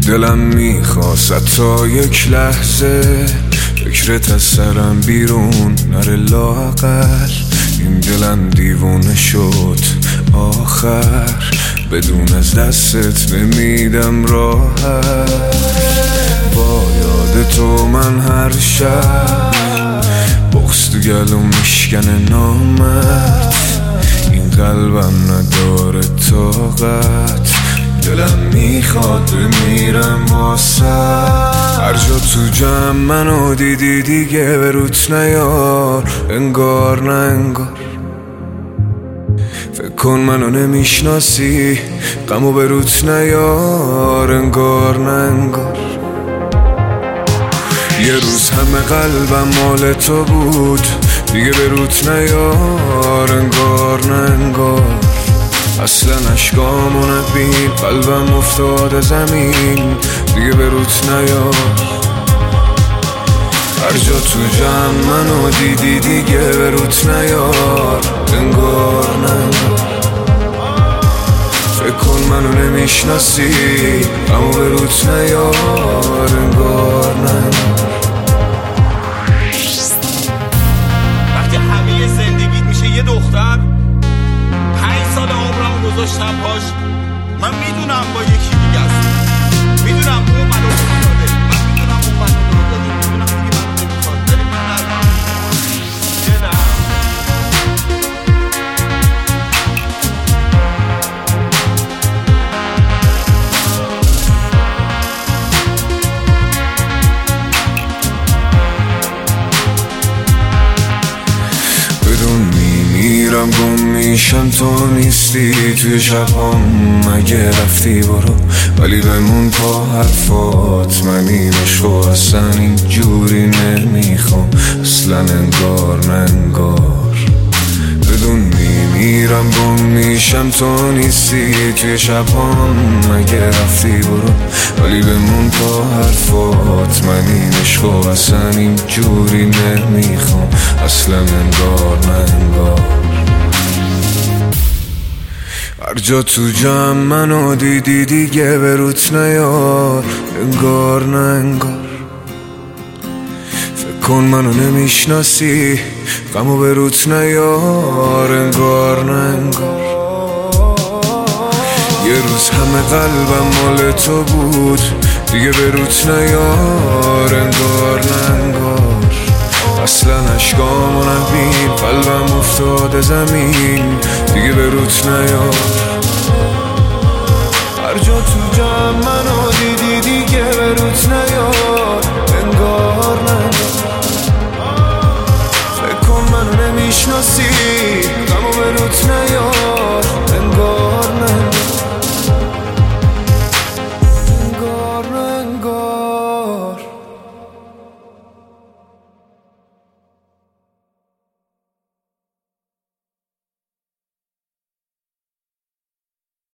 دلم میخواست تا یک لحظه فکرت از سرم بیرون نره لااقل. این دلم دیوونه شد آخر، بدون از دستت نمیدم راحت. با یاد تو من هر شب بغض تو گلوم میشکنه نامرد. این قلبم نداره طاقت، دلم میخواد بمیرم واسه. هر جا تو جمع منو دیدی دیگه به روت نیار، انگار نه انگار. فکر کن منو نمیشناسی، غمو به روت نیار، انگار نه انگار. یه روز همه قلبم مال تو بود، دیگه به روت نیار، انگار نه انگار. اصلا اشکامو نبین، قلبم افتاده زمین، دیگه به روت نیار. هر جا تو جمع منو دیدی دیگه به روت نیار، انگار نه انگار. فکر کن منو نمیشناسی، اما به روت نیار، انگار نه انگار. وقتی همه زندگیت میشه یه دختر، 5 سال عمرمو گذاشتم پاش. من میدونم با یکی دیگه است، میدونم اون منو داده، من میدونم اون منو داده، میدونم دیگه منو نمیخواد، ولی من ندارم. میرم گم میشم تو نیستی توی شبام، مگه رفتی برو ولی بمون پا حرفات. من این عشقو اصلا اینجوری نمیخوام، اصلا انگار نه انگار. بدون میمیرم گم میشم تو نیستی توی شبام، مگه رفتی برو ولی بمون پا حرفات. من این عشقو اصلا اینجوری نمیخوام، اصلا انگار نه انگار. هر جا تو جمع منو دیدی دیگه به روت نیار، انگار نه انگار. فکر کن منو نمیشناسی، غمو به روت نیار، انگار نه انگار. یه روز همه قلبم مال تو بود، دیگه به روت نیار، انگار نه انگار. اصلا اشکامو نبین، قلبم افتاده زمین، دیگه به روت نیار. هر جا تو جمع منو دیدی دیگه به روت نیار، انگار نه انگار. فکر کن منو نمیشناسی،